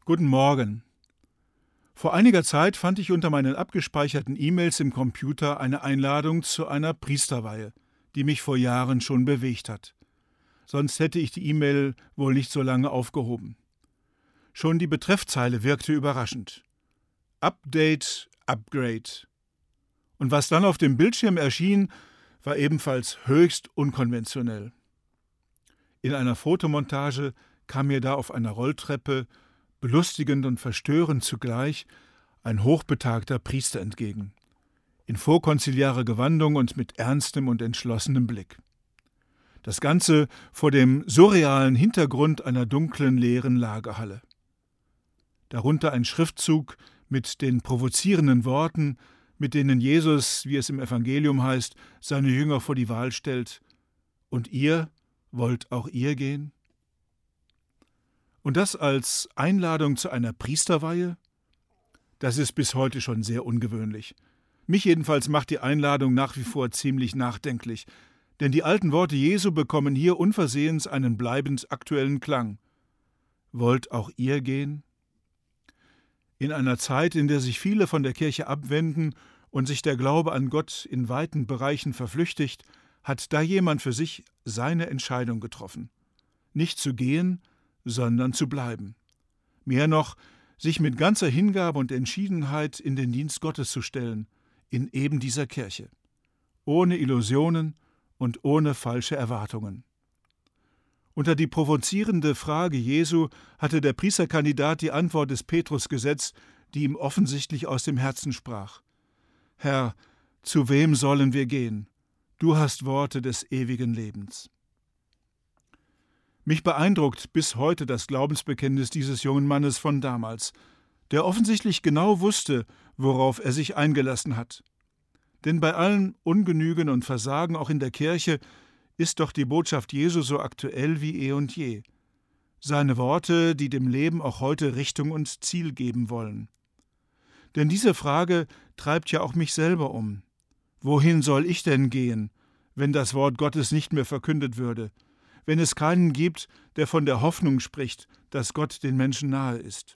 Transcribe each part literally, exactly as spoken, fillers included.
Guten Morgen. Vor einiger Zeit fand ich unter meinen abgespeicherten E-Mails im Computer eine Einladung zu einer Priesterweihe, die mich vor Jahren schon bewegt hat. Sonst hätte ich die E-Mail wohl nicht so lange aufgehoben. Schon die Betreffzeile wirkte überraschend. Update, Upgrade. Und was dann auf dem Bildschirm erschien, war ebenfalls höchst unkonventionell. In einer Fotomontage kam mir da auf einer Rolltreppe, belustigend und verstörend zugleich, ein hochbetagter Priester entgegen, in vorkonziliarer Gewandung und mit ernstem und entschlossenem Blick. Das Ganze vor dem surrealen Hintergrund einer dunklen, leeren Lagerhalle. Darunter ein Schriftzug mit den provozierenden Worten, mit denen Jesus, wie es im Evangelium heißt, seine Jünger vor die Wahl stellt: Und ihr, wollt auch ihr gehen? Und das als Einladung zu einer Priesterweihe? Das ist bis heute schon sehr ungewöhnlich. Mich jedenfalls macht die Einladung nach wie vor ziemlich nachdenklich, denn die alten Worte Jesu bekommen hier unversehens einen bleibend aktuellen Klang. Wollt auch ihr gehen? In einer Zeit, in der sich viele von der Kirche abwenden und sich der Glaube an Gott in weiten Bereichen verflüchtigt, hat da jemand für sich seine Entscheidung getroffen. Nicht zu gehen, sondern zu bleiben. Mehr noch, sich mit ganzer Hingabe und Entschiedenheit in den Dienst Gottes zu stellen, in eben dieser Kirche. Ohne Illusionen und ohne falsche Erwartungen. Unter die provozierende Frage Jesu hatte der Priesterkandidat die Antwort des Petrus gesetzt, die ihm offensichtlich aus dem Herzen sprach. Herr, zu wem sollen wir gehen? Du hast Worte des ewigen Lebens. Mich beeindruckt bis heute das Glaubensbekenntnis dieses jungen Mannes von damals, der offensichtlich genau wusste, worauf er sich eingelassen hat. Denn bei allem Ungenügen und Versagen auch in der Kirche ist doch die Botschaft Jesu so aktuell wie eh und je. Seine Worte, die dem Leben auch heute Richtung und Ziel geben wollen. Denn diese Frage treibt ja auch mich selber um. Wohin soll ich denn gehen, wenn das Wort Gottes nicht mehr verkündet würde? Wenn es keinen gibt, der von der Hoffnung spricht, dass Gott den Menschen nahe ist.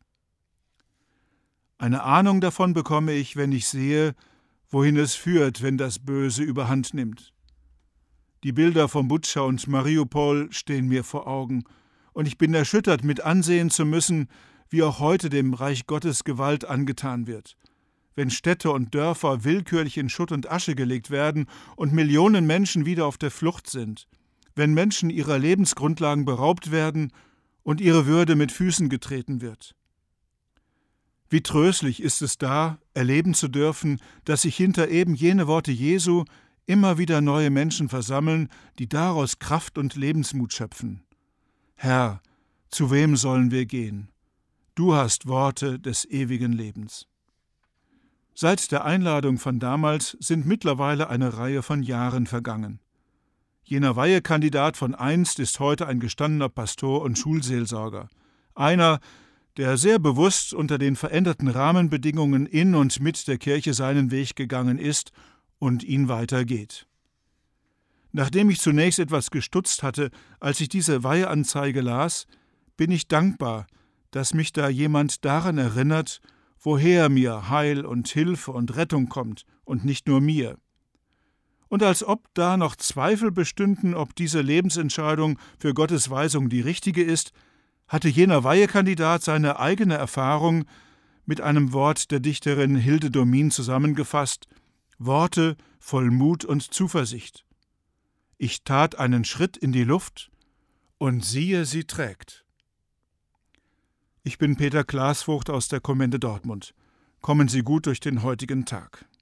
Eine Ahnung davon bekomme ich, wenn ich sehe, wohin es führt, wenn das Böse überhand nimmt. Die Bilder von Butscha und Mariupol stehen mir vor Augen, und ich bin erschüttert, mit ansehen zu müssen, wie auch heute dem Reich Gottes Gewalt angetan wird. Wenn Städte und Dörfer willkürlich in Schutt und Asche gelegt werden und Millionen Menschen wieder auf der Flucht sind. Wenn Menschen ihrer Lebensgrundlagen beraubt werden und ihre Würde mit Füßen getreten wird. Wie tröstlich ist es da, erleben zu dürfen, dass sich hinter eben jene Worte Jesu immer wieder neue Menschen versammeln, die daraus Kraft und Lebensmut schöpfen. Herr, zu wem sollen wir gehen? Du hast Worte des ewigen Lebens. Seit der Einladung von damals sind mittlerweile eine Reihe von Jahren vergangen. Jener Weihekandidat von einst ist heute ein gestandener Pastor und Schulseelsorger. Einer, der sehr bewusst unter den veränderten Rahmenbedingungen in und mit der Kirche seinen Weg gegangen ist und ihn weitergeht. Nachdem ich zunächst etwas gestutzt hatte, als ich diese Weiheanzeige las, bin ich dankbar, dass mich da jemand daran erinnert, woher mir Heil und Hilfe und Rettung kommt und nicht nur mir. Und als ob da noch Zweifel bestünden, ob diese Lebensentscheidung für Gottes Weisung die richtige ist, hatte jener Weihekandidat seine eigene Erfahrung mit einem Wort der Dichterin Hilde Domin zusammengefasst: Worte voll Mut und Zuversicht. Ich tat einen Schritt in die Luft und siehe, sie trägt. Ich bin Peter Glasvogt aus der Kommende Dortmund. Kommen Sie gut durch den heutigen Tag.